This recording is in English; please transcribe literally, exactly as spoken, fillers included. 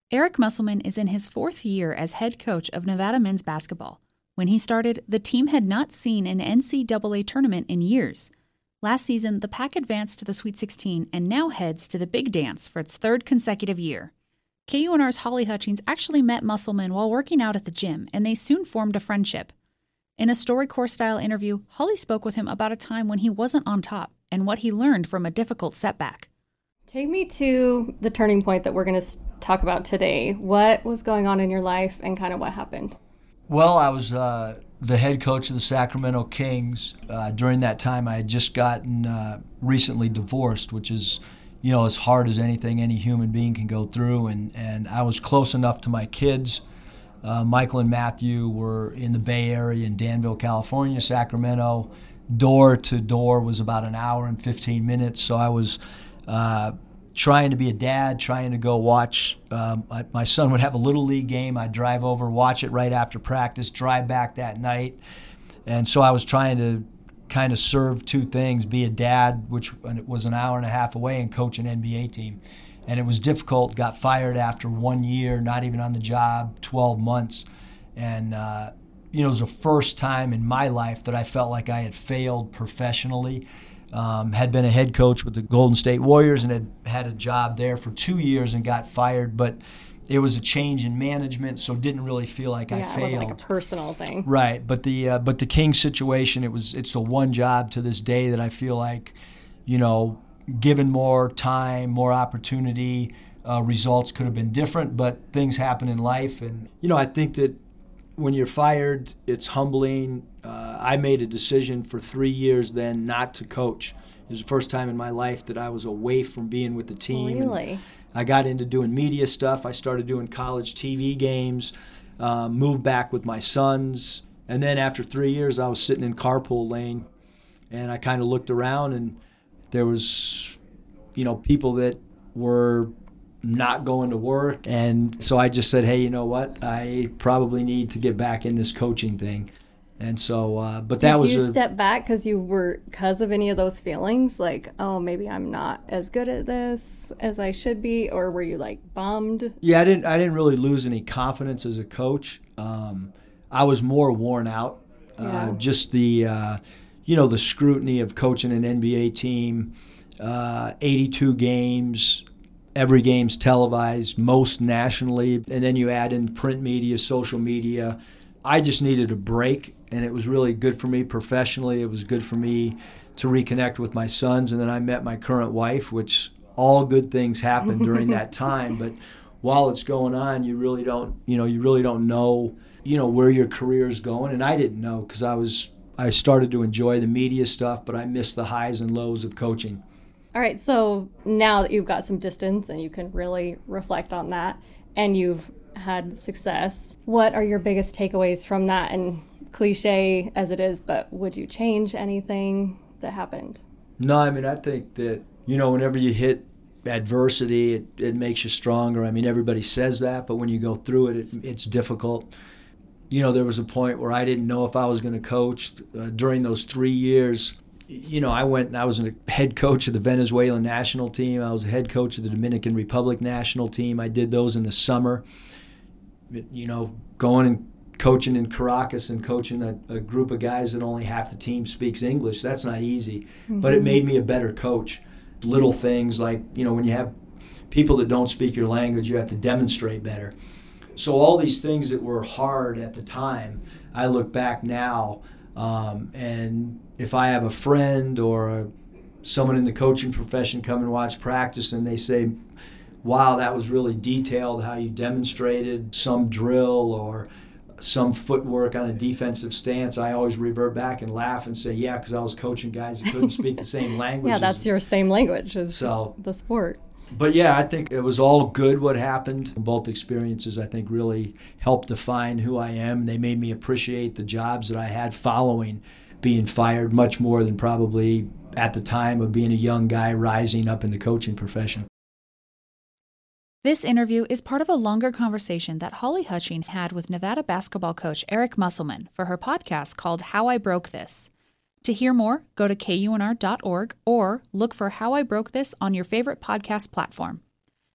Eric Musselman is in his fourth year as head coach of Nevada men's basketball. When he started, the team had not seen an N C double A tournament in years. Last season, the Pack advanced to the Sweet sixteen and now heads to the Big Dance for its third consecutive year. K U N R's Holly Hutchings actually met Musselman while working out at the gym, and they soon formed a friendship. In a StoryCorps-style interview, Holly spoke with him about a time when he wasn't on top and what he learned from a difficult setback. Take me to the turning point that we're going to talk about today. What was going on in your life and kind of what happened? Well, I was uh, the head coach of the Sacramento Kings. Uh, during that time, I had just gotten uh, recently divorced, which is, you know, as hard as anything any human being can go through. And, and I was close enough to my kids. Uh, Michael and Matthew were in the Bay Area in Danville, California. Sacramento, door to door was about an hour and fifteen minutes. So I was uh, trying to be a dad, trying to go watch. Um, my, my son would have a Little League game. I'd drive over, watch it right after practice, drive back that night. And so I was trying to kind of serve two things, be a dad, which was an hour and a half away, and coach an N B A team. And it was difficult, got fired after one year, not even on the job, twelve months. And, uh, you know, it was the first time in my life that I felt like I had failed professionally. Um, had been a head coach with the Golden State Warriors and had had a job there for two years and got fired. But it was a change in management, so didn't really feel like yeah, I failed. It wasn't like a personal thing. Right, but the uh, but the Kings situation, it was it's the one job to this day that I feel like, you know, given more time, more opportunity, uh, results could have been different, but things happen in life. And, you know, I think that when you're fired, it's humbling. Uh, I made a decision for three years then not to coach. It was the first time in my life that I was away from being with the team. Really? And I got into doing media stuff. I started doing college T V games, uh, moved back with my sons. And then after three years, I was sitting in carpool lane, and I kind of looked around, and there was, you know, people that were not going to work. And so I just said, hey, you know what? I probably need to get back in this coaching thing. And so, uh, but that Did was you a, step back because you were, because of any of those feelings, like, oh, maybe I'm not as good at this as I should be, or were you like bummed? Yeah, I didn't. I didn't really lose any confidence as a coach. Um, I was more worn out. Yeah. Uh, just the, uh, you know, the scrutiny of coaching an N B A team, uh, eighty-two games. Every game's televised, most nationally, and then you add in print media, social media. I just needed a break, and it was really good for me professionally. It was good for me to reconnect with my sons, and then I met my current wife, which all good things happen during that time. But while it's going on, you really don't, you know, you really don't know, you know, where your career is going. And I didn't know because I was, I started to enjoy the media stuff, but I missed the highs and lows of coaching. All right, so now that you've got some distance and you can really reflect on that and you've had success, what are your biggest takeaways from that? And cliche as it is, but would you change anything that happened? No, I mean, I think that, you know, whenever you hit adversity, it, it makes you stronger. I mean, everybody says that, but when you go through it, it it's difficult. You know, there was a point where I didn't know if I was going to coach. Uh, during those three years, you know, I went and I was a head coach of the Venezuelan national team. I was a head coach of the Dominican Republic national team. I did those in the summer. You know, going and coaching in Caracas and coaching a, a group of guys that only half the team speaks English, that's not easy. Mm-hmm. But it made me a better coach. Little things like, you know, when you have people that don't speak your language, you have to demonstrate better. So all these things that were hard at the time, I look back now, um, and if I have a friend or a, someone in the coaching profession come and watch practice and they say, wow, that was really detailed how you demonstrated some drill or some footwork on a defensive stance, I always revert back and laugh and say, yeah, because I was coaching guys that couldn't speak the same language. Yeah, that's as, your same language as so, the sport. But yeah, I think it was all good what happened. Both experiences, I think, really helped define who I am. They made me appreciate the jobs that I had following being fired much more than probably at the time of being a young guy rising up in the coaching profession. This interview is part of a longer conversation that Holly Hutchings had with Nevada basketball coach Eric Musselman for her podcast called How I Broke This. To hear more, go to K U N R dot org or look for How I Broke This on your favorite podcast platform.